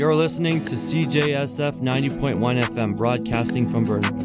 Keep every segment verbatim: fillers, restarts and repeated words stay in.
You're listening to C J S F ninety point one F M, broadcasting from Burnaby.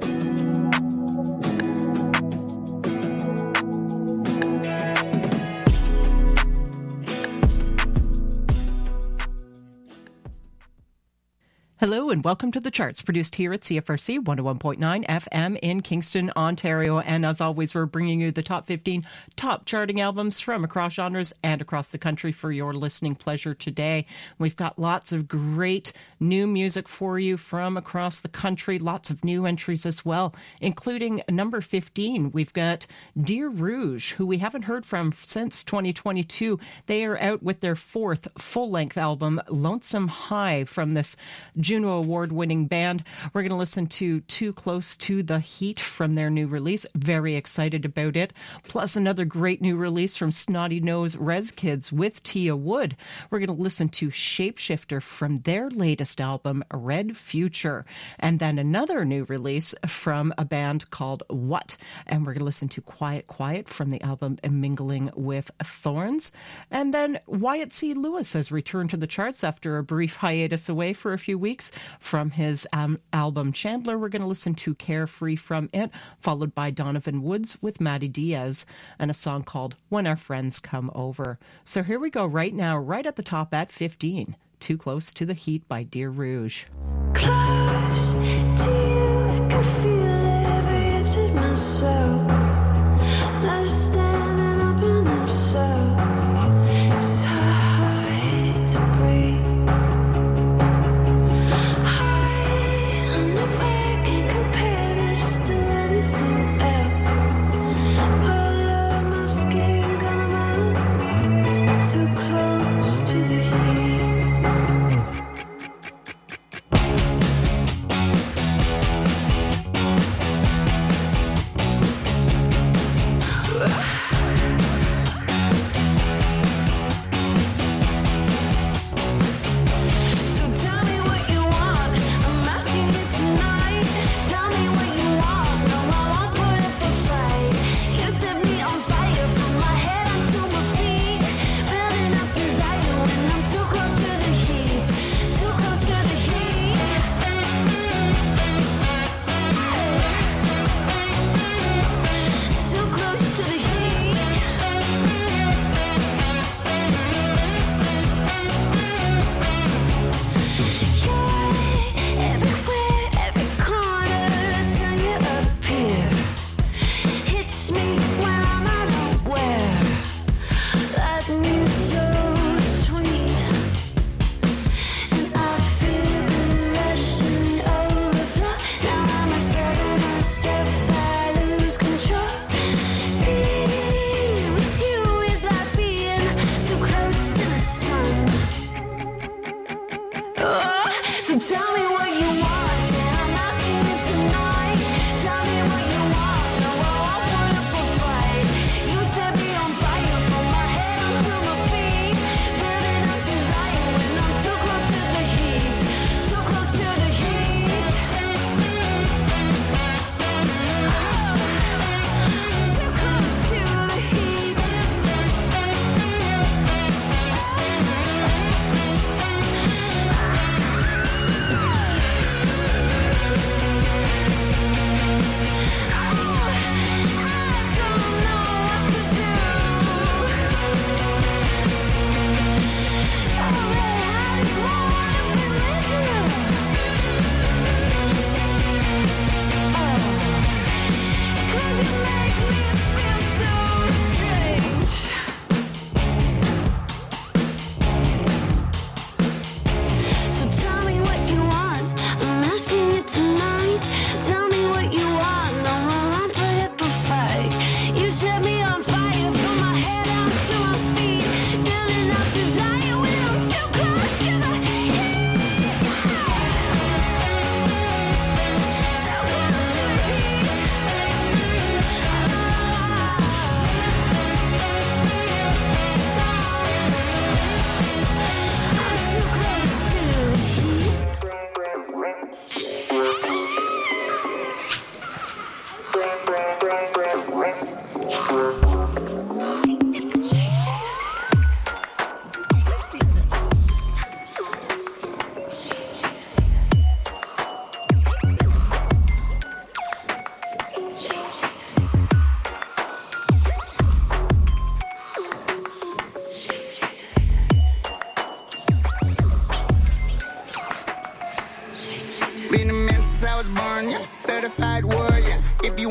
Hello and welcome to The Charts, produced here at C F R C one oh one point nine F M in Kingston, Ontario. And as always, we're bringing you the top fifteen top charting albums from across genres and across the country for your listening pleasure today. We've got lots of great new music for you from across the country, lots of new entries as well, including number fifteen. We've got Dear Rouge, who we haven't heard from since twenty twenty-two. They are out with their fourth full-length album, Lonesome High, from this Juno Award-winning band. We're going to listen to Too Close to the Heat from their new release. Very excited about it. Plus another great new release from Snotty Nose Rez Kids with Tia Wood. We're going to listen to Shapeshifter from their latest album, Red Future. And then another new release from a band called What. And we're going to listen to Quiet Quiet from the album Mingling with Thorns. And then Wyatt C. Lewis has returned to the charts after a brief hiatus away for a few weeks. From his um, album Chandler, we're going to listen to Carefree from it, followed by Donovan Woods with Maddie Diaz and a song called When Our Friends Come Over. So here we go right now, right at the top at fifteen, Too Close to the Heat by Dear Rouge. Close to you, I can feel every inch of my soul. Now standing up in themselves, it's hard to breathe. Too close to the heat.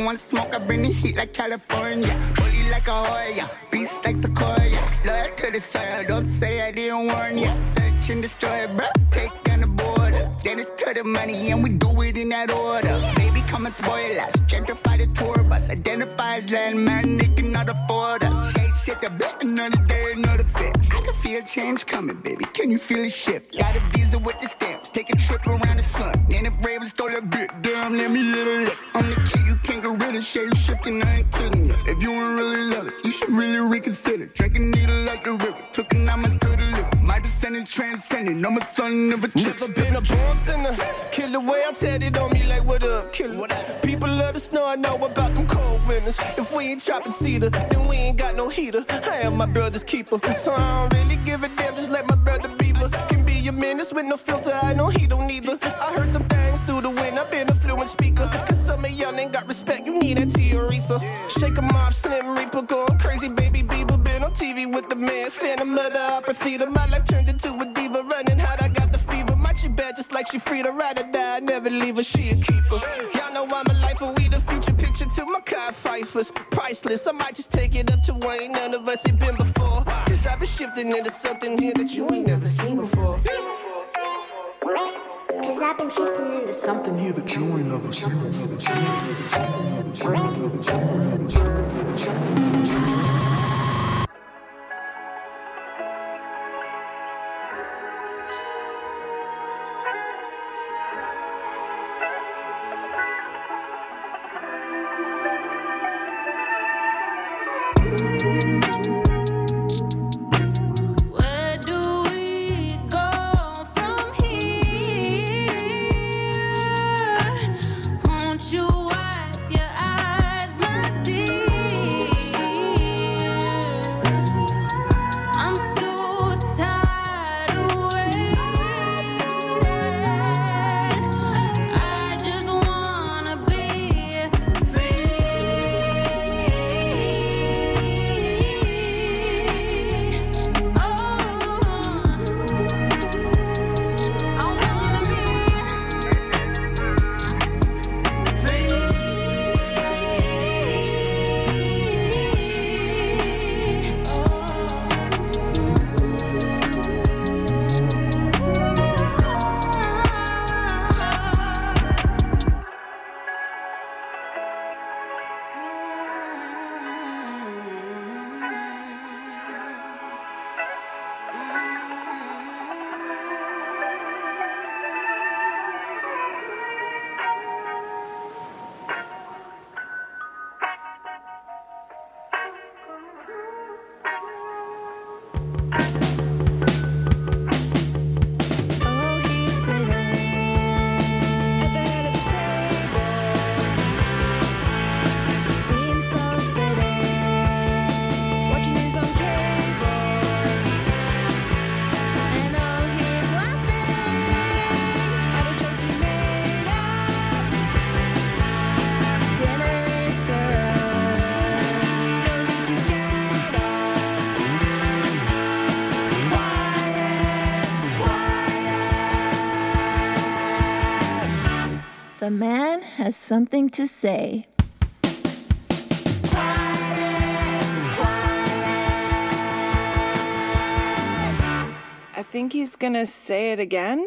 want smoke, I bring the heat like California. Bully like a Hoya, beast like Sequoia. Loyal to the soil, don't say I didn't warn ya. Search and destroy, bro, take down the border. Then it's to the money and we do it in that order. Baby, come and spoil us, gentrify the tour bus. Identify as landman, they cannot afford us. Shade shit, the bet, another day, another fit. I can feel change coming, baby, can you feel a shift? Got a visa with the stamps, take a trip around the sun. And if Ravens stole a bit, damn, let me hit a lick. I'm the kid, you can't get rid of, shade shifting, I ain't kidding you. If you ain't really love us, you should really reconsider. Drink a needle like the river, took an almost to the liver. My descendants transcending, I'm a son of a chick. Never been a born sinner, kill the way I tatted on me like what up, killer. People love the snow, I know about them cold winters. If we ain't chopping cedar, then we ain't got no heater. I am my brother's keeper, so I don't really give a damn, just let my brother beaver. Can be a menace with no filter, I know he don't either. I heard some things through the wind, I've been a fluent speaker. Cause some of y'all ain't got respect, you need that to your ether. Shake 'em off, Slim Reaper, going crazy, baby Bieber. Been on T V with the man, phantom mother, opera theater. My life turned into a diva, running hot, I got the fever. My chick bad just like she free to ride or die, I never leave her, she a keeper. Y'all know I'm a lifer, we the future picture to my car fifers. Priceless, I might just take it up to where ain't none of us ain't been before. Cause I've been shifting into something here that you ain't never seen before. Cause I've been shifting into something here that you ain't never seen. Never seen, never seen, never seen, never seen, never seen, never seen. The man has something to say. I think he's gonna say it again.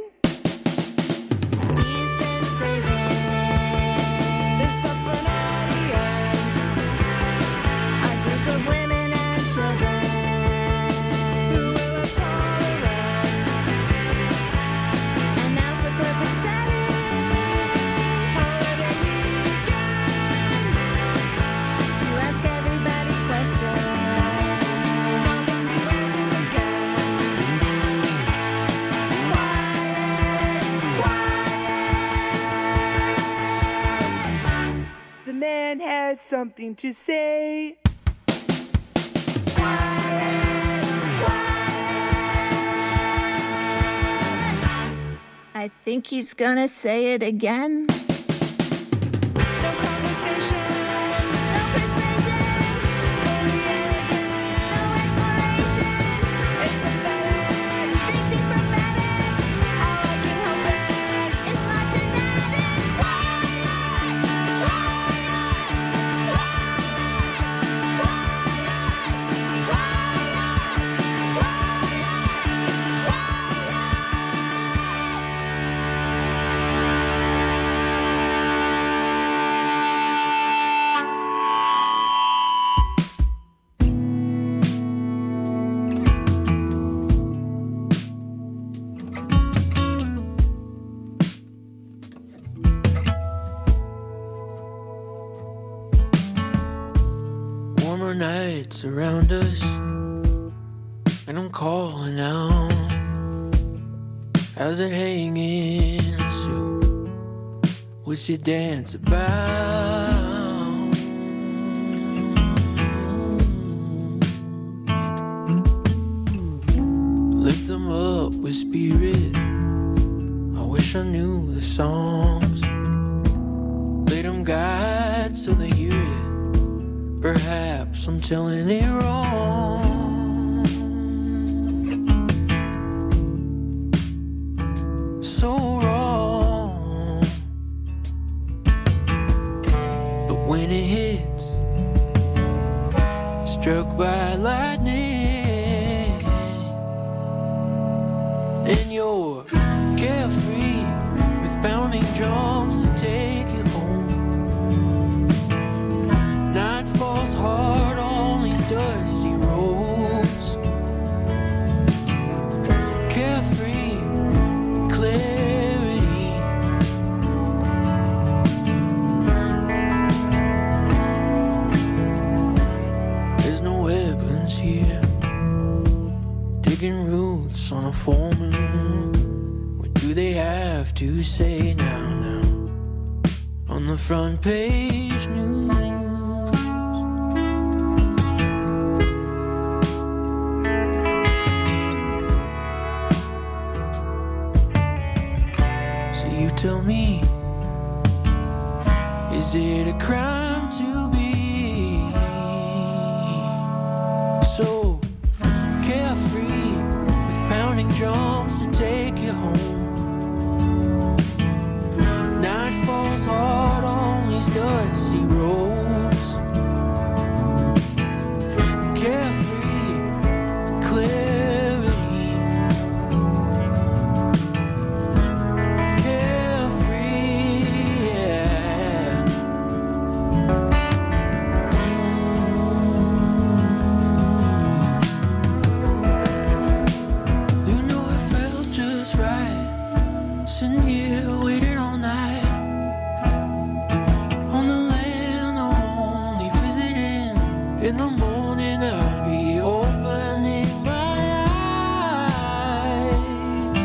He's been saving this up for an audience. A group of women and children who will have tolerance. And now's the perfect setting. Holiday weekend to ask everybody questions. The man has something to say. I think he's gonna say it again. No conversation, no persuasion, only elegant, no exploration. It's pathetic, thinks he's prophetic. All I can hope is it's not genetic. Quiet, quiet. nights around us, and I'm calling out. How's it hanging? So, what you dance about? Lift them up with spirit. I wish I knew the songs. Let them guide so they hear it. Perhaps I'm telling it wrong. So wrong. But when it hits, struck by lightning, and you're carefree with pounding drums to take you home. Night falls hard on these dusty roads. Carefree clarity. There's no weapons here. Digging roots on a full moon. What do they have to say now, now? On the front page news. So you tell me, is it a crime to be so carefree with pounding drums to take you home? Night falls hard on these dusty roads. Carefree clarity. Carefree, yeah. You know it felt just right. Sitting here waiting all night on the land I'm only visiting. In the morning I'll be opening my eyes.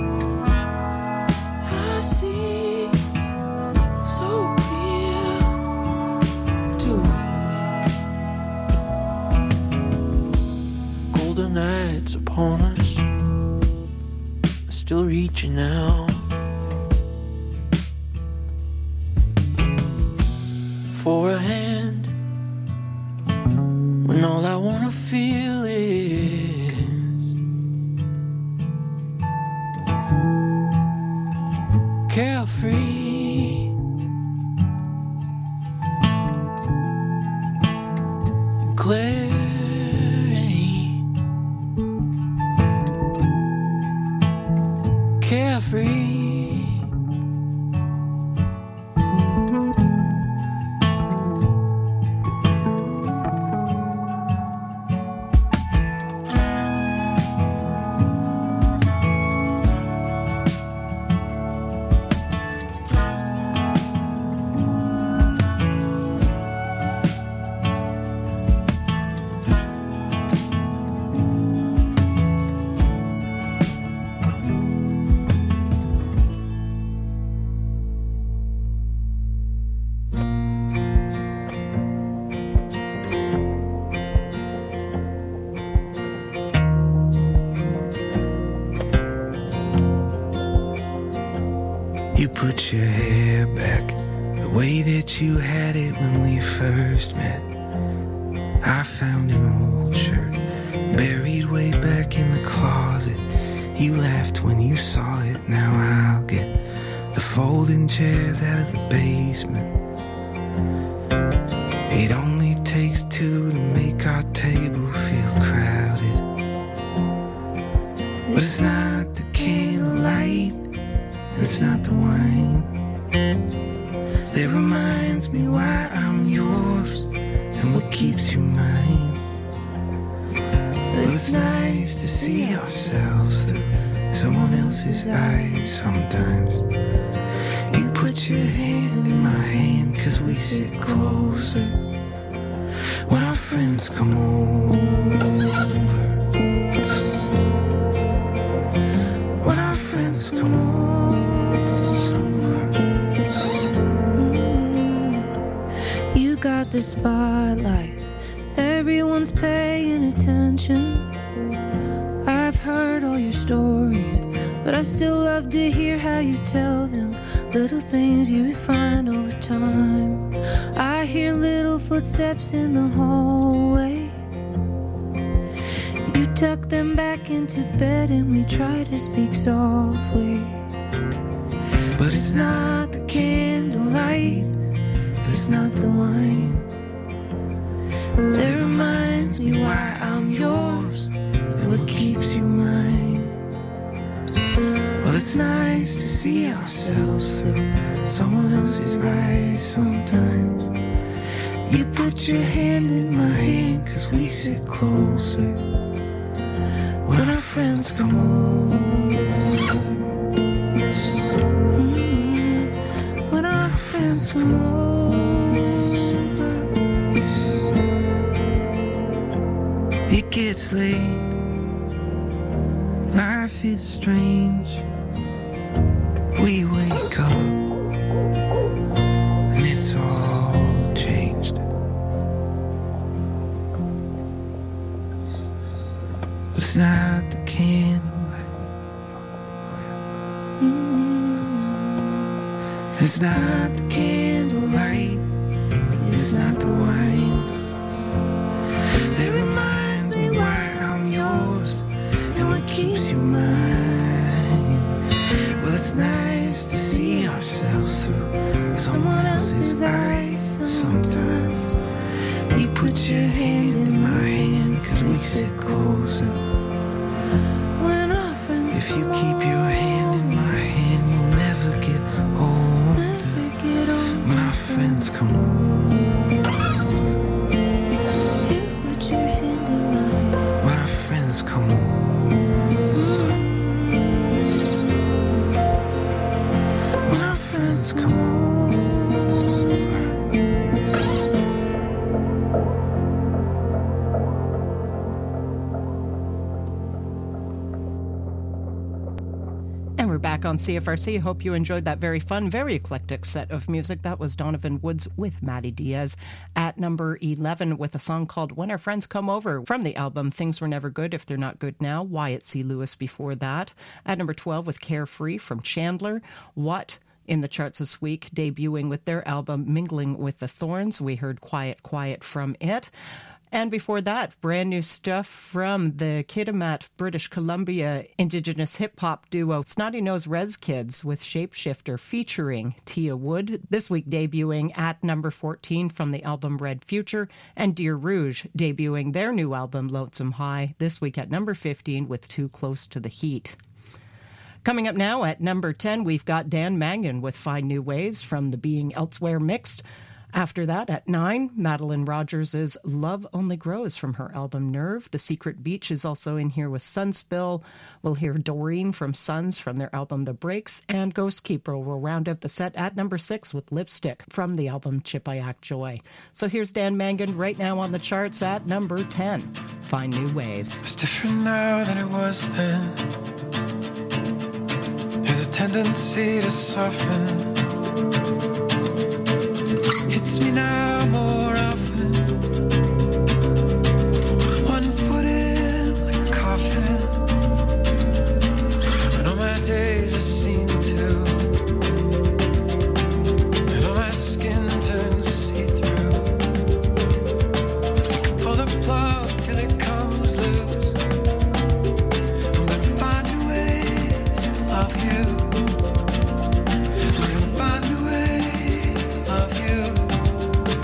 I see so clear to me. Golden nights upon us, still reaching out for a hand when all I wanna feel is carefree and clarity. Carefree. You put your hair back the way that you had it when we first met. I found an old shirt buried way back in the closet. You laughed when you saw it. Now I'll get the folding chairs out of the basement. It only takes two to make our table feel crowded. But it's not the candlelight, and it's not the wine that reminds me why I'm yours and what keeps you mine. Well, it's nice to see ourselves through someone else's eyes sometimes. You put your hand in my hand 'cause we sit closer. When our friends come over. When our friends come over. Mm. You got the spotlight, everyone's paying attention. I've heard all your stories, but I still love to hear how you tell them. Little things you refine over time. I hear little footsteps in the hallway. You tuck them back into bed and we try to speak softly. But it's not the candlelight, it's not the wine that reminds me why I'm yours and what keeps you mine. Well, it's nice to see ourselves through someone else's eyes sometimes. You put your hand in my hand 'cause we sit closer when our friends come over. Mm, when our friends come over. It gets late, life is strange. We wake up and it's all changed. But it's not the candlelight. Mm-hmm. It's not the candlelight. It's not the wine that reminds me why I'm yours and what keeps you mine. Well, it's nice to see ourselves through someone else's eyes sometimes. You put your hand in my hand 'cause we sit closer. When our friends if you keep your hand in my hand, we'll never get older. Never get older. When our friends come over. You put your hand in my hand. When our friends come over. Come over. And we're back on C F R C. Hope you enjoyed that very fun, very eclectic set of music. That was Donovan Woods with Maddie Diaz at number eleven with a song called When Our Friends Come Over from the album Things Were Never Good If They're Not Good Now. Wyatt C. Lewis before that. At number twelve with Carefree from Chandler. What in the charts this week, debuting with their album Mingling with the Thorns. We heard Quiet Quiet from it. And before that, brand new stuff from the Kitimat, British Columbia Indigenous hip-hop duo Snotty Nose Rez Kids with Shapeshifter featuring Tia Wood. This week debuting at number fourteen from the album Red Future, and Dear Rouge debuting their new album Lonesome High this week at number fifteen with Too Close to the Heat. Coming up now at number ten, we've got Dan Mangan with Find New Ways from the Being Elsewhere Mixed. After that, at nine, Madeline Rogers' Love Only Grows from her album Nerve. The Secret Beach is also in here with Sunspill. We'll hear Doreen from Suns from their album The Breaks, and Ghost Keeper will round out the set at number six with Lipstick from the album Chipayak Joy. So here's Dan Mangan right now on the charts at number ten. Find New Ways. It's different now than it was then. There's a tendency to soften. Hits me now more often. One foot in the coffin. And all my days are seen to. And all my skin turns see-through. You can pull the plug till it comes loose. I'm gonna find new ways to love you. I'm gonna find new ways to love you.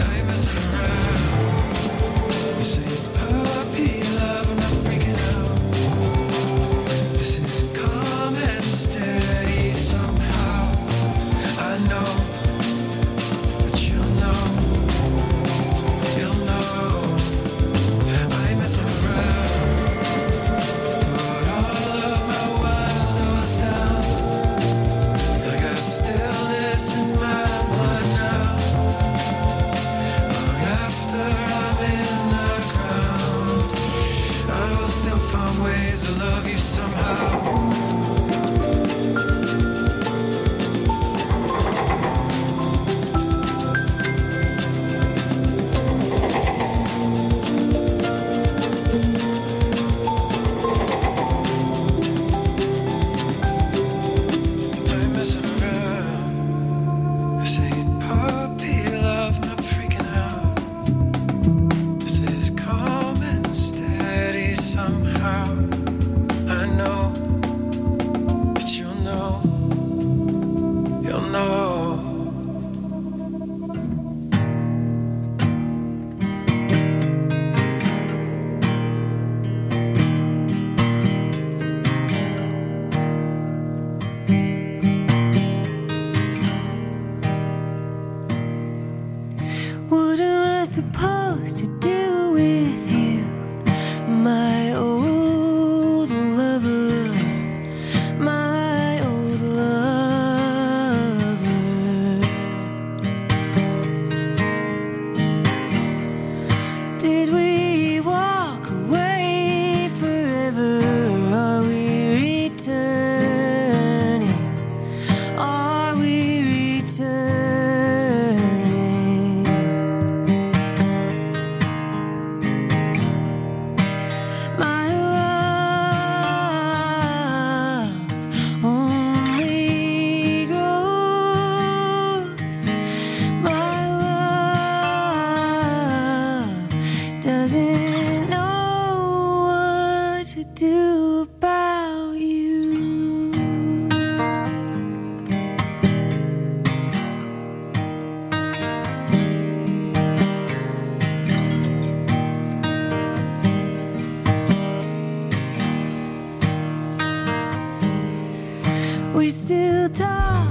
We still talk,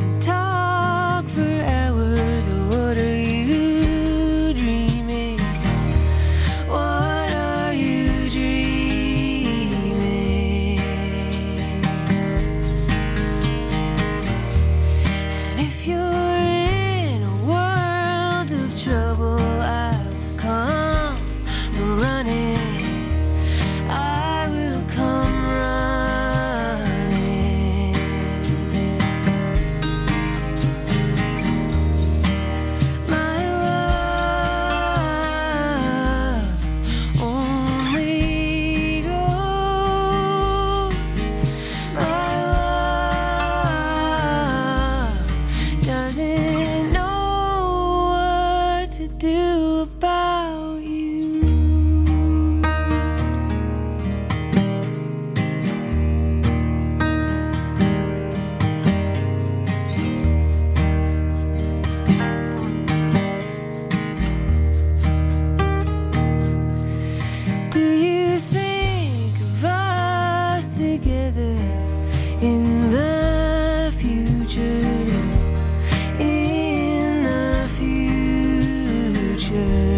talk for hours. What are you dreaming? What are you dreaming? And if you're in a world of trouble, I will come running. I will come running. My love only grows. My love doesn't know what to do about you. Do you think of us together in the future? In the future.